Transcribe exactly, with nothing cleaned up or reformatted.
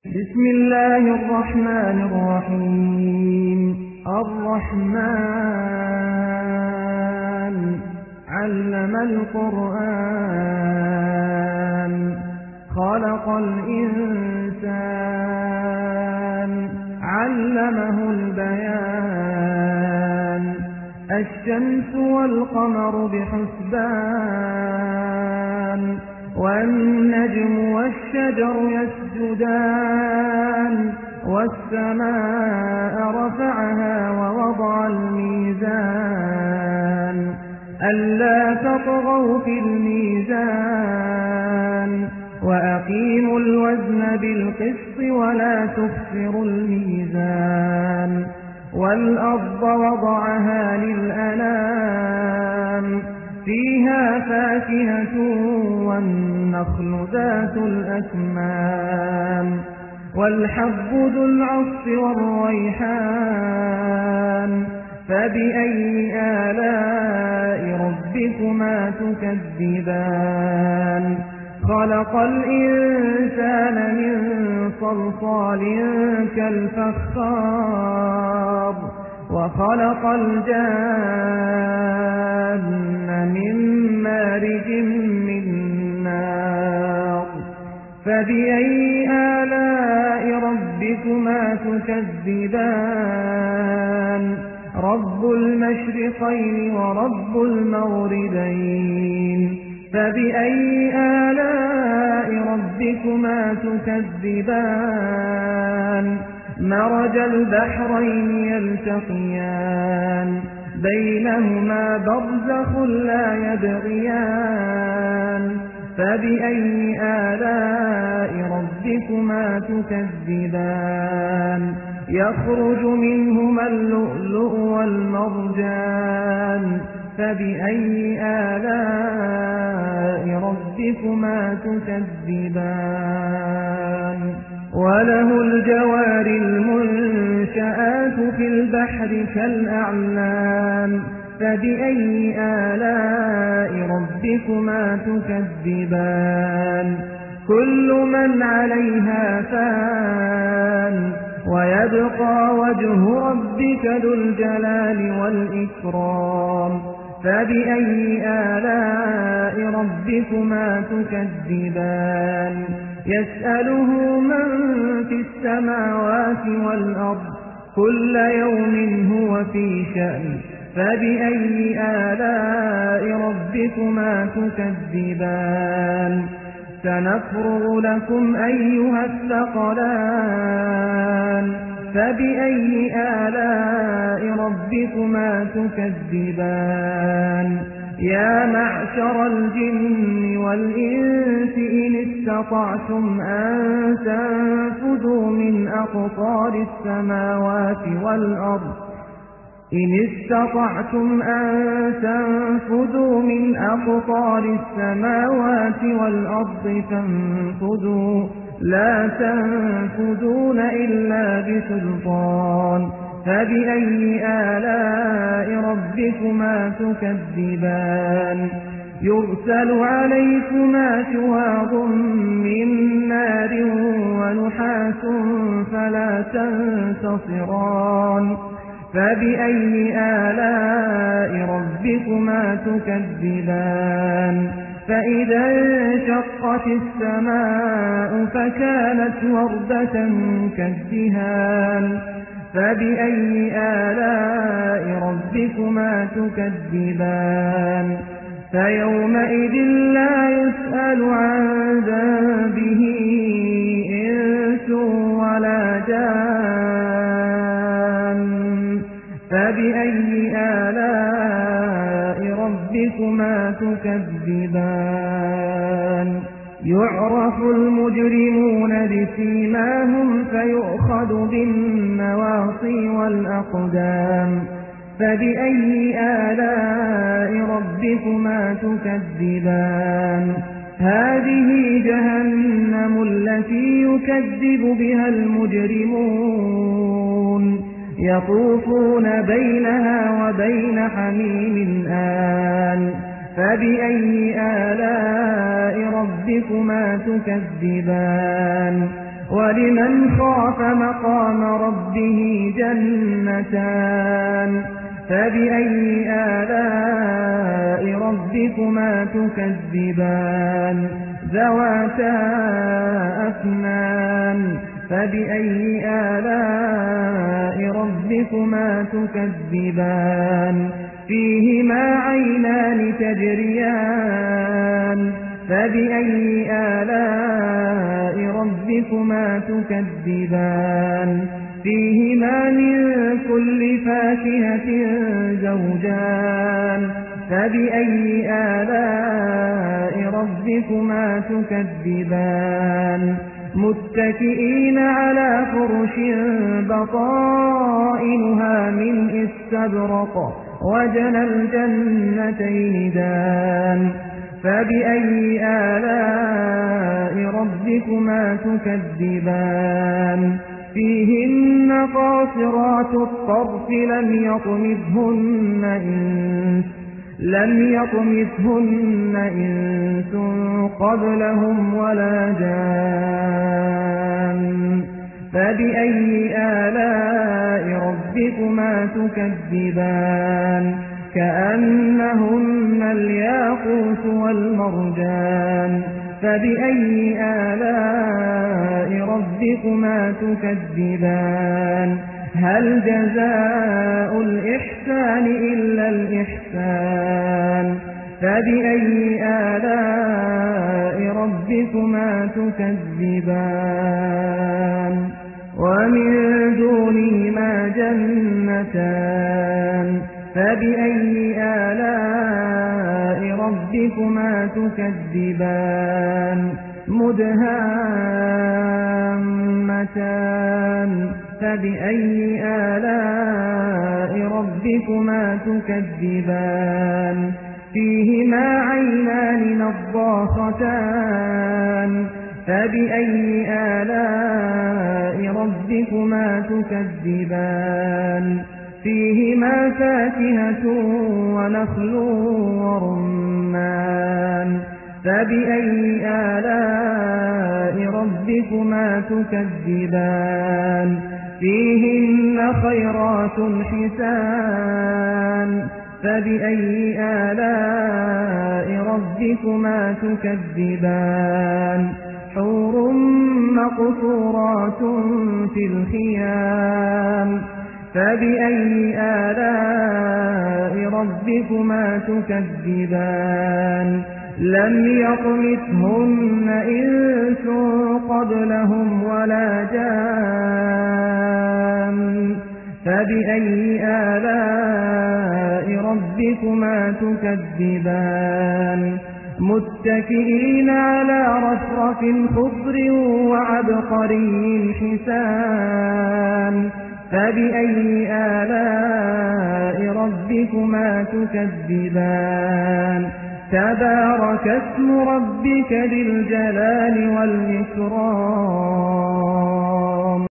بسم الله الرحمن الرحيم الرحمن علم القرآن خلق الإنسان علمه البيان الشمس والقمر بحسبان والنجم والشجر يسجدان والسماء رفعها ووضع الميزان ألا تطغوا في الميزان وأقيموا الوزن بالقسط ولا تخسروا الميزان والأرض وضعها للأنام فيها فاكهة والنخل ذات الأكمام والحب ذو العصف والريحان فبأي آلاء ربكما تكذبان خلق الإنسان من صلصال كالفخار وخلق الجان من مارج من نار فبأي آلاء ربكما تكذبان رب المشرقين ورب المغربين فبأي آلاء ربكما تكذبان مرج البحرين يلتقيان بينهما برزخ لا يبغيان فبأي آلاء ربكما تكذبان يخرج منهما اللؤلؤ والمرجان فبأي آلاء ربكما تكذبان وله الجوار المنشآت في البحر كالأعلام فبأي آلاء ربكما تكذبان كل من عليها فان ويبقى وجه ربك ذو الجلال والإكرام فبأي آلاء ربكما تكذبان يسأله من في السماوات والأرض كل يوم هو في شأن فبأي آلاء ربكما تكذبان سنفرغ لكم أيها الثقلان فبأي آلاء ربكما تكذبان يا معشر الجن والإنس إن استطعتم أن تنفذوا من أقطار السماوات والأرض إن استطعتم أن تنفذوا من أقطار السماوات والأرض فانفذوا لا تنفذون إلا بسلطان فبأي آلاء ربكما تكذبان يرسل عليكما شواظ من نار ونحاس فلا تنتصران فبأي آلاء ربكما تكذبان فإذا انشقت السماء فكانت وردة كالدهان فبأي آلاء ربكما تكذبان فيومئذ لا يسأل عن ذنبه إنس ولا جان فبأي آلاء ربكما تكذبان يعرف المجرمون بسيماهم فيؤخذ بالنواصي والأقدام فبأي آلاء ربكما تكذبان هذه جهنم التي يكذب بها المجرمون يطوفون بينها وبين حميم آن فبأي آلاء ربكما تكذبان ولمن خاف مقام ربه جنتان فبأي آلاء ربكما تكذبان ذواتا أفنان فبأي آلاء ربكما تكذبان فيهما عينان تجريان فبأي آلاء ربكما تكذبان فيهما من كل فاكهة زوجان فبأي آلاء ربكما تكذبان متكئين على فرش بطائنها من استبرق وجنى الجنتين دان فبأي آلاء ربكما تكذبان فيهن قاصرات الطرف لم يطمثهن إنس لم يطمثهن إنس قبلهم ولا جان فبأي آلاء ربكما تكذبان كأنهن الياقوت والمرجان فبأي آلاء ربكما تكذبان هل جزاء الإحسان إلا الإحسان فبأي آلاء ربكما تكذبان ومن دونهما جنتان فبأي آلاء ربكما تكذبان مدهامتان فبأي آلاء ربكما تكذبان فيهما عينان نضاختان فبأي آلاء ربكما تكذبان فيهما فاكهة ونخل ورمان فبأي آلاء ربكما تكذبان فيهن خيرات حسان فبأي آلاء ربكما تكذبان حور مقصورات في الخيام فبأي آلاء ربكما تكذبان لم يطمثهن إنس قبلهم ولا جان فبأي آلاء ربكما تكذبان متكئين على رفرف خضر وعبقري حسان فبأي آلاء ربكما تكذبان تبارك اسم ربك ذي الجلال والإكرام